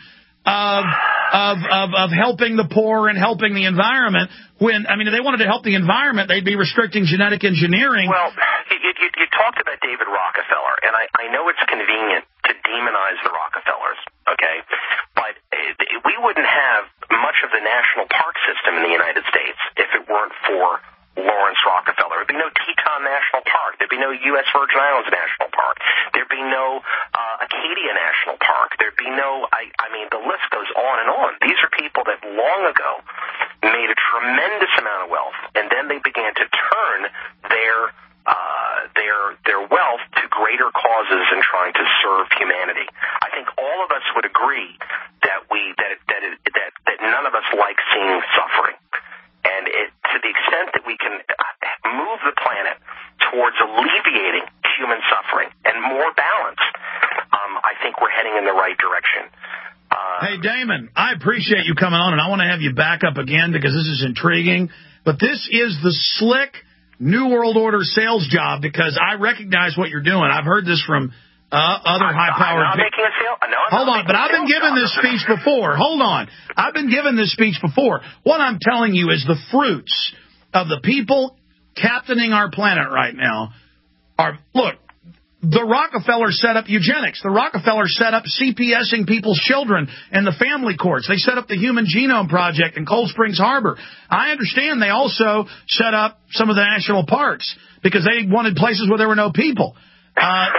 of helping the poor and helping the environment. When, I mean, if they wanted to help the environment, they'd be restricting genetic engineering. Well, you talked about David Rockefeller, and I know it's convenient to demonize the Rockefellers, okay? But we wouldn't have much of the national park system in the United States if it weren't for Lawrence Rockefeller. There'd be no Teton National Park. There'd be no U.S. Virgin Islands National Park. There'd be no Acadia National Park. There'd be no, I mean, the list goes on and on. These are people that long ago made a tremendous amount of wealth, and then they began to turn their wealth to greater causes in trying to serve humanity. I think all of us would agree that none of us like seeing suffering. And to the extent that we can move the planet towards alleviating human suffering and more balance, I think we're heading in the right direction. Hey, Damon, I appreciate you coming on, and I want to have you back up again because this is intriguing. But this is the slick New World Order sales job, because I recognize what you're doing. I've heard this from other high-powered... I'm not making a sale. No, Hold on, but I've been given this speech before. Hold on. I've been given this speech before. What I'm telling you is the fruits of the people captaining our planet right now are... Look, the Rockefeller set up eugenics. The Rockefeller set up CPSing people's children and the family courts. They set up the Human Genome Project in Cold Springs Harbor. I understand they also set up some of the national parks because they wanted places where there were no people. That's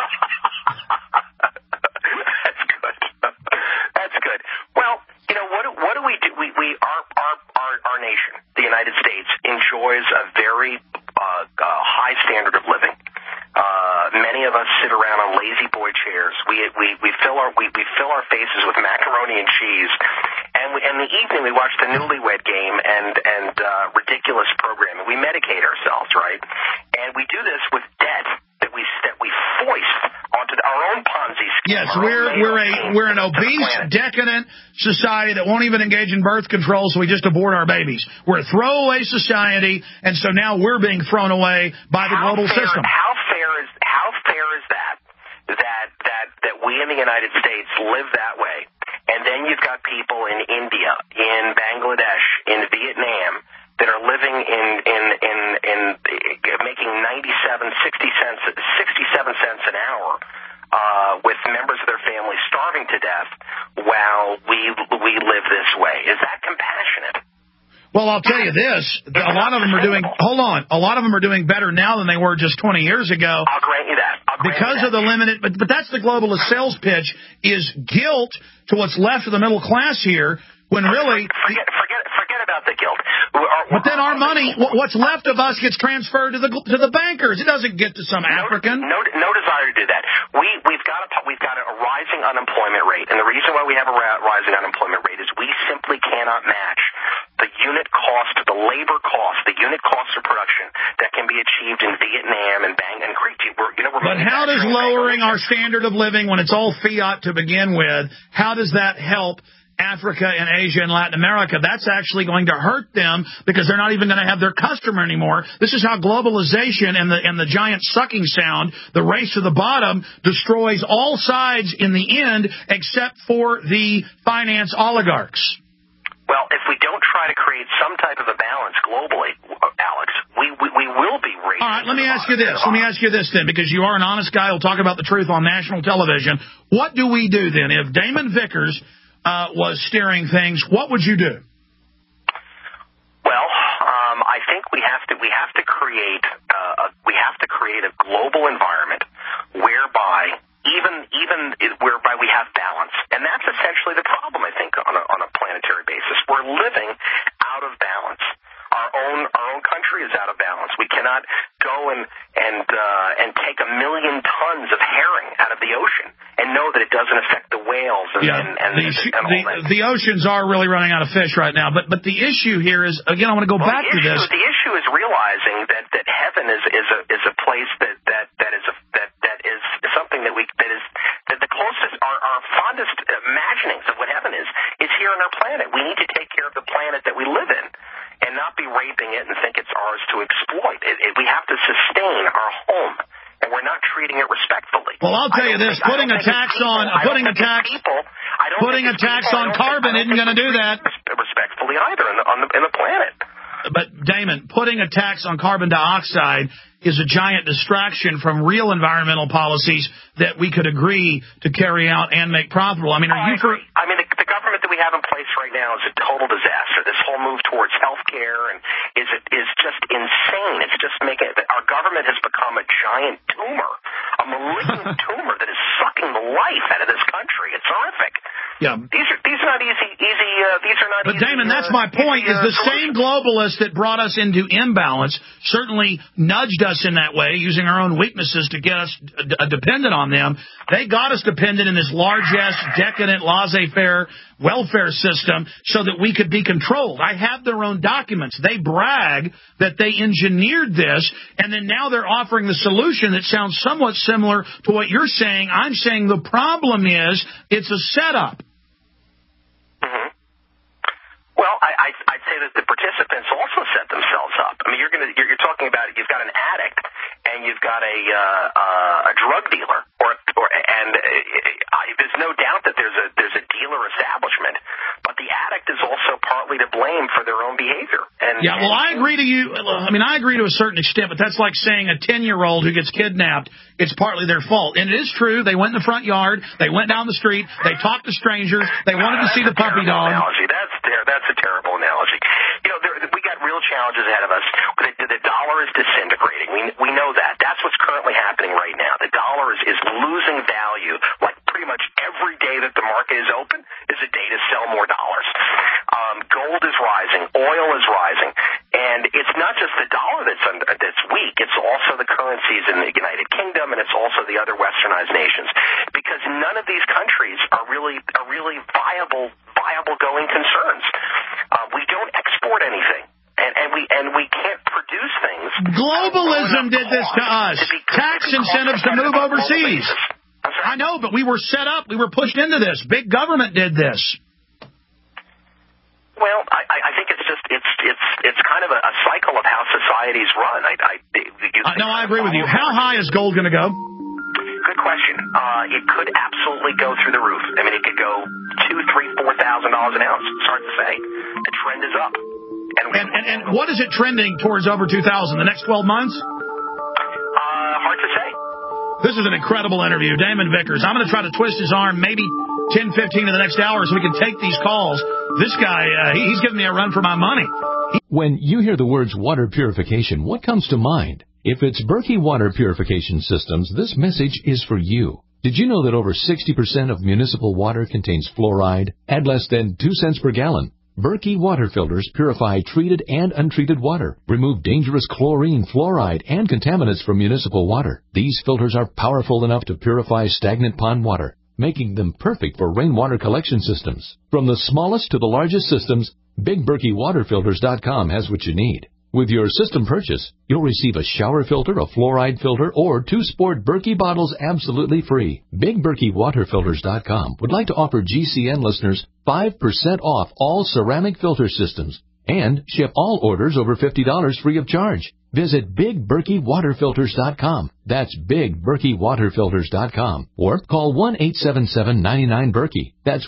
good. Well, you know, what do we do? Our nation, the United States, enjoys a very high standard of living. Many of us sit around on lazy boy chairs. We fill our faces with macaroni and cheese, and in the evening we watch the Newlywed Game and ridiculous programming. We medicate ourselves, right? And we do this with debt that we foist onto our own Ponzi scheme. Yes, we're an obese, decadent society that won't even engage in birth control, so we just abort our babies. We're a throwaway society, and so now we're being thrown away by the global system. How fair is that we in the United States live that way, and then you've got people in India, in Bangladesh, in Vietnam that are living in making 67 cents an hour with members of their family starving to death while we live this way. Is that compassionate? Well, I'll tell you this. A lot of them are doing. Hold on. A lot of them are doing better now than they were just 20 years ago. I'll grant you that. Because of the limited. But that's the globalist sales pitch: is guilt to what's left of the middle class here. When really, forget about the guilt. But then our money, what's left of us, gets transferred to the bankers. It doesn't get to some African. No desire to do that. We've got a rising unemployment rate, and the reason why we have a rising unemployment rate is we simply cannot match the unit cost, the labor cost, the unit cost of production that can be achieved in Vietnam and Crete. But how does lowering our standard of living, when it's all fiat to begin with, how does that help Africa and Asia and Latin America? That's actually going to hurt them because they're not even going to have their customer anymore. This is how globalization and the giant sucking sound, the race to the bottom, destroys all sides in the end except for the finance oligarchs. Well, if we don't try to create some type of a balance globally, Alex, we will be racing. All right, let me ask you this. Let me ask you this then, because you are an honest guy who'll talk about the truth on national television. What do we do then? If Damon Vickers was steering things, what would you do? Well, I think we have to create a global environment whereby whereby we have balance, and that's essentially the problem. I think on a planetary basis, we're living out of balance. Our own country is out of balance. We cannot go and take 1 million tons of herring out of the ocean and know that it doesn't affect the whales and all that. The oceans are really running out of fish right now. But the issue here is, again, I want to go back to this. The issue is realizing that heaven is a place that is something that the closest, our fondest imaginings of what heaven is here on our planet. We need to take care of the planet that we live in and not be raping it and think it's ours to exploit. We have to sustain our home, and we're not treating it respectfully. Well, I'll tell you this: putting a tax on carbon isn't going to do that respectfully either in the planet. But, Damon, putting a tax on carbon dioxide is a giant distraction from real environmental policies that we could agree to carry out and make profitable. I mean, are you for... I mean, the government that we have in place right now is a total disaster. This whole move towards health care is just insane. It's just making it... Our government has become a giant tumor, a malignant tumor that is sucking the life out of this country. It's horrific. Yeah. These are not easy. These are not But, easy, Damon, that's my point, is the same globalists that brought us into imbalance certainly nudged us in that way, using our own weaknesses to get us dependent on them. They got us dependent in this largesse, decadent, laissez-faire welfare system so that we could be controlled. I have their own documents. They brag that they engineered this, and then now they're offering the solution that sounds somewhat similar to what you're saying. I'm saying the problem is it's a setup. Mm-hmm. Well, I'd say that the participants also set themselves up. I mean, you're talking about, you've got an addict and you've got a drug dealer or And there's no doubt that there's a dealer establishment, but the addict is also partly to blame for their own behavior. I agree to you. I mean, I agree to a certain extent, but that's like saying a 10-year-old who gets kidnapped, it's partly their fault. And it is true. They went in the front yard. They went down the street. They talked to strangers. They wanted to see the puppy dog. That's a terrible analogy. We got real challenges ahead of us. The dollar is disintegrating. We know that. That's what's currently happening right now. The dollar is losing value. Like pretty much every day that the market is open is a day to sell more dollars. Gold is rising. Oil is rising. And it's not just the dollar that's weak. It's also the currencies in the United Kingdom, and it's also the other westernized nations. Because none of these countries are really viable going concerns. We don't export anything. And we can't produce things. Globalism did this to us. Tax incentives to move overseas. I know, but we were set up. We were pushed into this. Big government did this. Well, I think it's kind of a cycle of how societies run. I agree with you. How high is gold going to go? Good question. It could absolutely go through the roof. I mean, it could go $2,000, $3,000, $4,000 an ounce. It's hard to say. The trend is up. And what is it trending towards over 2,000? The next 12 months? Hard to say. This is an incredible interview. Damon Vickers. I'm going to try to twist his arm maybe 10, 15 in the next hour so we can take these calls. This guy, he's giving me a run for my money. When you hear the words water purification, what comes to mind? If it's Berkey Water Purification Systems, this message is for you. Did you know that over 60% of municipal water contains fluoride at less than 2 cents per gallon? Berkey water filters purify treated and untreated water, remove dangerous chlorine, fluoride, and contaminants from municipal water. These filters are powerful enough to purify stagnant pond water, making them perfect for rainwater collection systems. From the smallest to the largest systems, BigBerkeyWaterFilters.com has what you need. With your system purchase, you'll receive a shower filter, a fluoride filter, or 2 sport Berkey bottles absolutely free. BigBerkeyWaterFilters.com would like to offer GCN listeners 5% off all ceramic filter systems and ship all orders over $50 free of charge. Visit BigBerkeyWaterFilters.com. That's BigBerkeyWaterFilters.com. Or call 1-877-99-BERKEY. That's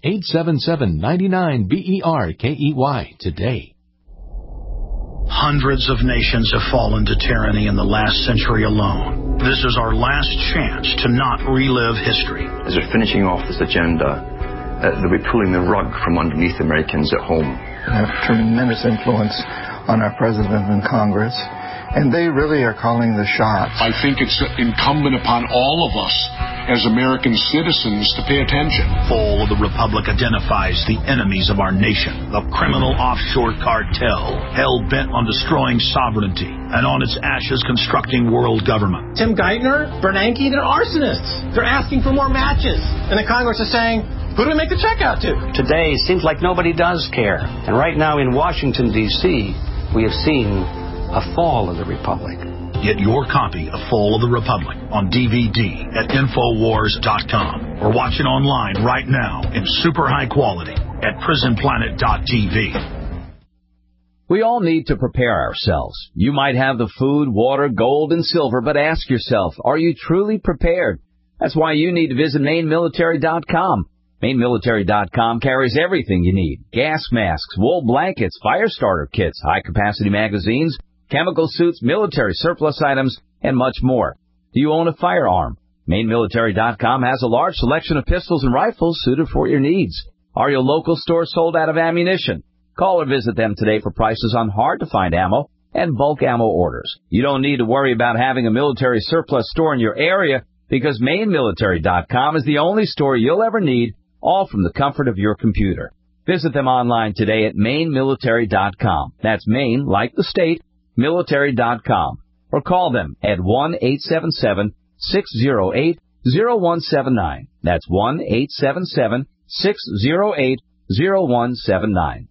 1-877-99-BERKEY today. Hundreds of nations have fallen to tyranny in the last century alone. This is our last chance to not relive history. As we're finishing off this agenda, they'll be pulling the rug from underneath Americans at home. They have tremendous influence on our president and Congress, and they really are calling the shots. I think it's incumbent upon all of us as American citizens to pay attention. Fall of the Republic identifies the enemies of our nation, the criminal offshore cartel, hell-bent on destroying sovereignty, and on its ashes constructing world government. Tim Geithner, Bernanke, they're arsonists. They're asking for more matches. And the Congress is saying, who do we make the check out to? Today seems like nobody does care. And right now in Washington, D.C., we have seen a fall of the Republic. Get your copy of Fall of the Republic on DVD at Infowars.com or watch it online right now in super high quality at PrisonPlanet.tv. We all need to prepare ourselves. You might have the food, water, gold, and silver, but ask yourself, are you truly prepared? That's why you need to visit MaineMilitary.com. MaineMilitary.com carries everything you need. Gas masks, wool blankets, fire starter kits, high-capacity magazines, chemical suits, military surplus items, and much more. Do you own a firearm? MaineMilitary.com has a large selection of pistols and rifles suited for your needs. Are your local stores sold out of ammunition? Call or visit them today for prices on hard-to-find ammo and bulk ammo orders. You don't need to worry about having a military surplus store in your area because MaineMilitary.com is the only store you'll ever need, all from the comfort of your computer. Visit them online today at MaineMilitary.com. That's Maine, like the state, military.com. Or call them at 1-877-608-0179. That's 1-877-608-0179.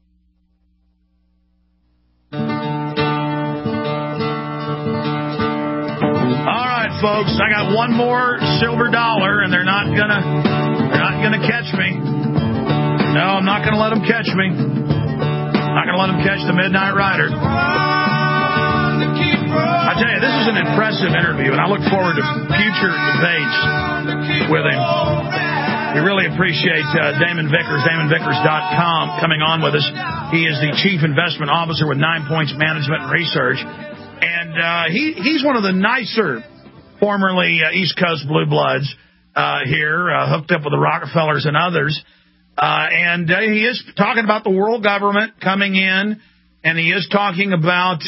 All right, folks, I got one more silver dollar, and they're not gonna catch me. No, I'm not gonna let them catch me. I'm not gonna let them catch the Midnight Rider. I tell you, this is an impressive interview, and I look forward to future debates with him. We really appreciate Damon Vickers, DamonVickers.com, coming on with us. He is the Chief Investment Officer with 9 Points Management and Research. And he's one of the nicer, formerly East Coast Blue Bloods here, hooked up with the Rockefellers and others. And he is talking about the world government coming in, and he is talking about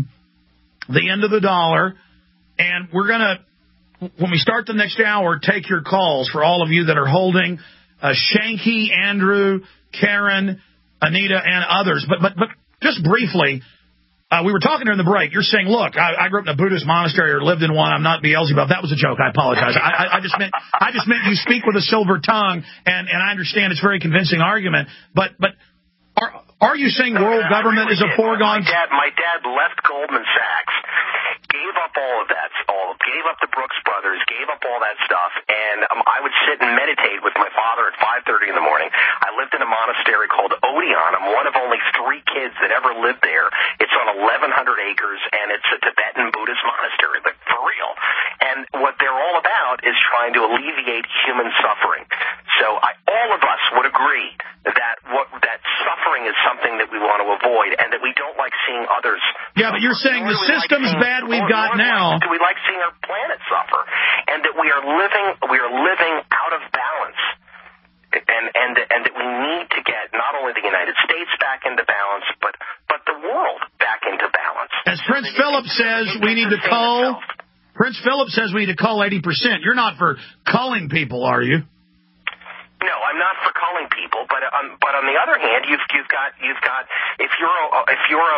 the end of the dollar. And we're going to, when we start the next hour, take your calls for all of you that are holding Shanky, Andrew, Karen, Anita, and others. But just briefly, we were talking during the break. You're saying, look, I grew up in a Buddhist monastery or lived in one. I'm not Beelzebub. That was a joke. I apologize. I just meant you speak with a silver tongue, and I understand it's a very convincing argument. But are you saying world government is a foregone? My dad left Goldman Sachs, gave up all of that, gave up the Brooks Brothers, gave up all that stuff, and I would sit and meditate with my father at 5:30 in the morning. I lived in a monastery called Odeon. I'm one of only 3 kids that ever lived there. It's on 1,100 acres, and it's a Tibetan Buddhist monastery, but for real. And what they're all about is trying to alleviate human suffering. So all of us would agree that suffering is something that we want to avoid, and that we don't like seeing others. Yeah, but you're saying the system's bad we've got now. Do we like seeing our planet suffer, and that we are living out of balance, and that we need to get not only the United States back into balance, but the world back into balance. As Prince Philip says, we need to cull. Prince Philip says we need to cull 80%. You're not for culling people, are you? No, I'm not for culling people, but on the other hand, you've got if you're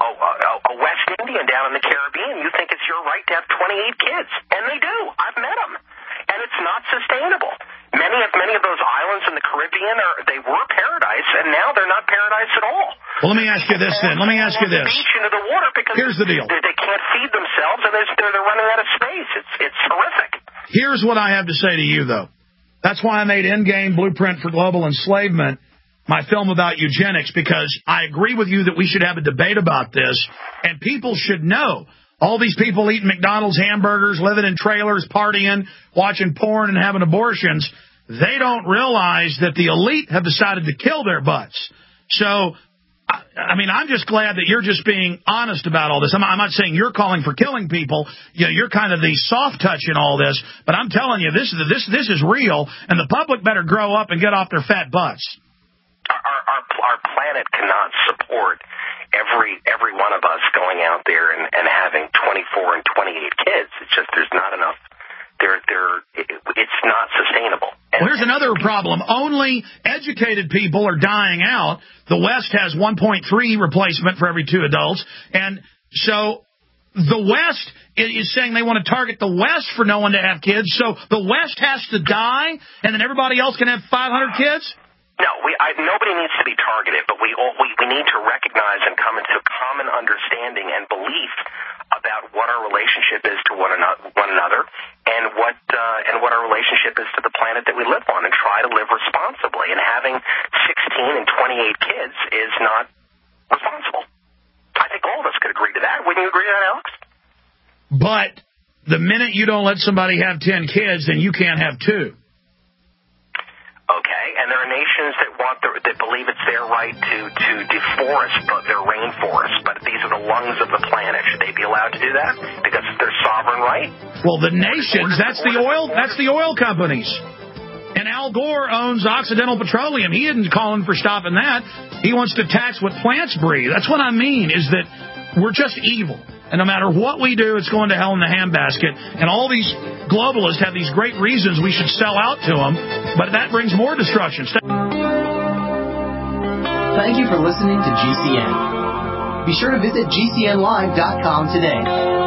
a West Indian down in the Caribbean, you think it's your right to have 28 kids, and they do. I've met them, and it's not sustainable. Many of those islands in the Caribbean they were paradise, and now they're not paradise at all. Well, let me ask you this then. Let me ask you this. Beach into the water because here's the deal. They can't feed themselves, and they're running out of space. It's horrific. Here's what I have to say to you, though. That's why I made Endgame Blueprint for Global Enslavement my film about eugenics, because I agree with you that we should have a debate about this, and people should know. All these people eating McDonald's hamburgers, living in trailers, partying, watching porn, and having abortions, they don't realize that the elite have decided to kill their butts. So, I mean, I'm just glad that you're just being honest about all this. I'm not saying you're calling for killing people. You know, you're kind of the soft touch in all this. But I'm telling you, this is real, and the public better grow up and get off their fat butts. Our planet cannot support every one of us going out there and having 24 and 28 kids. It's just there's not enough. It's not sustainable. Well, here's another problem. Only educated people are dying out. The West has 1.3 replacement for every 2 adults. And so the West is saying they want to target the West for no one to have kids. So the West has to die, and then everybody else can have 500 kids? No, nobody needs to be targeted, but we need to recognize and come into common understanding and belief about what our relationship is to one another, and what our relationship is to the planet that we live on, and try to live responsibly. And having 16 and 28 kids is not responsible. I think all of us could agree to that. Wouldn't you agree to that, Alex? But the minute you don't let somebody have 10 kids, then you can't have 2. Okay, and there are nations that believe it's their right to deforest their rainforests, but these are the lungs of the planet. Should they be allowed to do that because it's their sovereign right? Well, the nations, that's the oil companies. And Al Gore owns Occidental Petroleum. He isn't calling for stopping that. He wants to tax what plants breathe. That's what I mean, is that we're just evil. And no matter what we do, it's going to hell in the handbasket. And all these globalists have these great reasons we should sell out to them, but that brings more destruction. Thank you for listening to GCN. Be sure to visit GCNlive.com today.